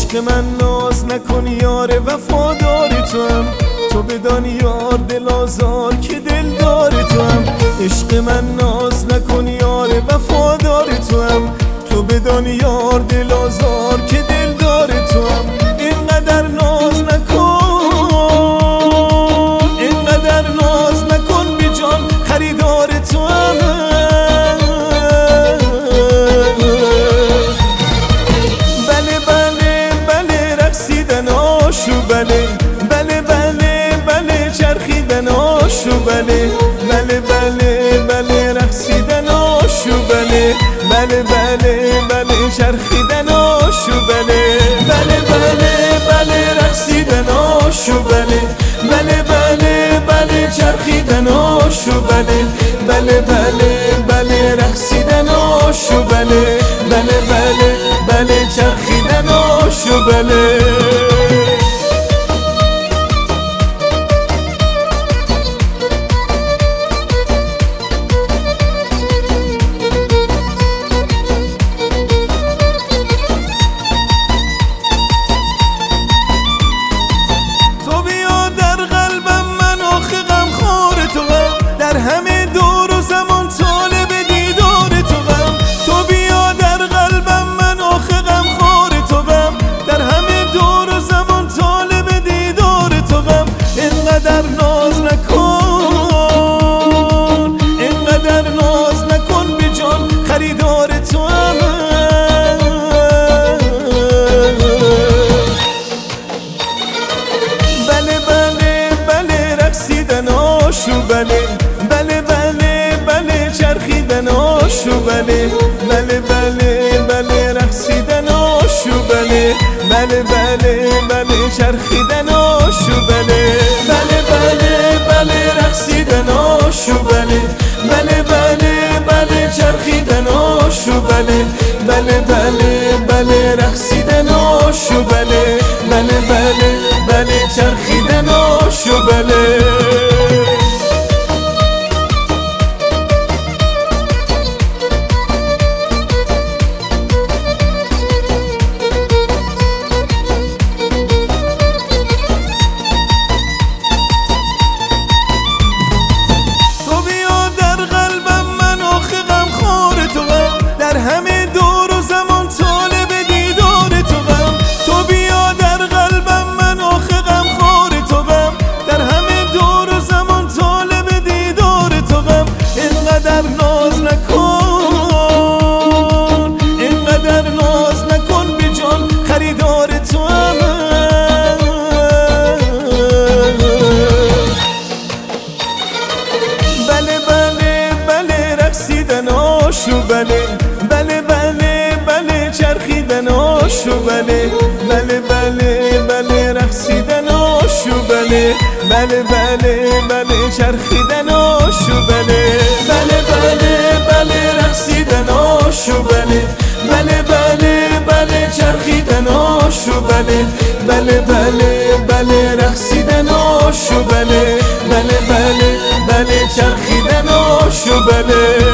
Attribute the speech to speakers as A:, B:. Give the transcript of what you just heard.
A: عشق من ناز نکن یار وفادار توام، تو بدان یار دل آزار که دلدار توام. عشق من ناز نکن یار وفادار توام، تو بدان یار دل آزار که دلدار توام. اینقدر ناز نکن، اینقدر ناز نکن بی جان خریدار توام. بله بله بله رقصیدن آشو، بله بله بله بله چرخیدن آشو، بله بله بله بله رقصیدن آشو، بله بله بله بله چرخیدن آشو، بله بله بله بله رقصیدن آشو، بله بله بله بله چرخیدن آشو، بله بله بله بله رقصیدن آشو، بله بله بله بله چرخیدن آشو، بله. همه دور و زمان طالب دیدار تو غم، تو بیا در قلبم من آخه غم خور تو غم، در همه دور و زمان طالب دیدار تو غم. اینقدر ناز نکن، اینقدر ناز نکن بی جان خریدار تو هم. بله بله بله رقصیدن آشو، بله بله بله بله چرخیدن آشو، بله بله بله بله رقصیدن آشو، بله بله بله بله چرخیدن آشو، بله بله بله بله رقصیدن آشو، بله بله بله بله چرخیدن آشو، بله بله بله بله رقصیدن آشو، بله بله بله بله چرخیدن آشو، بله. همه دور و زمان طالب دیدار تو غم، تو بیا در قلبم من آخه غم خور تو غم، در همه دور و زمان طالب دیدار تو غم. اینقدر ناز نکن، اینقدر ناز نکن بی جان خریدار تو هم. بله بله بله رقصیدن آشو، بله بله بله بله چرخیدن آشو، بله بله بله بله رقصیدن آشو، بله بله بله بله چرخیدن آشو، بله بله بله بله رقصیدن آشو، بله بله بله بله چرخیدن آشو، بله بله بله بله رقصیدن آشو، بله بله بله بله چرخیدن آشو، بله.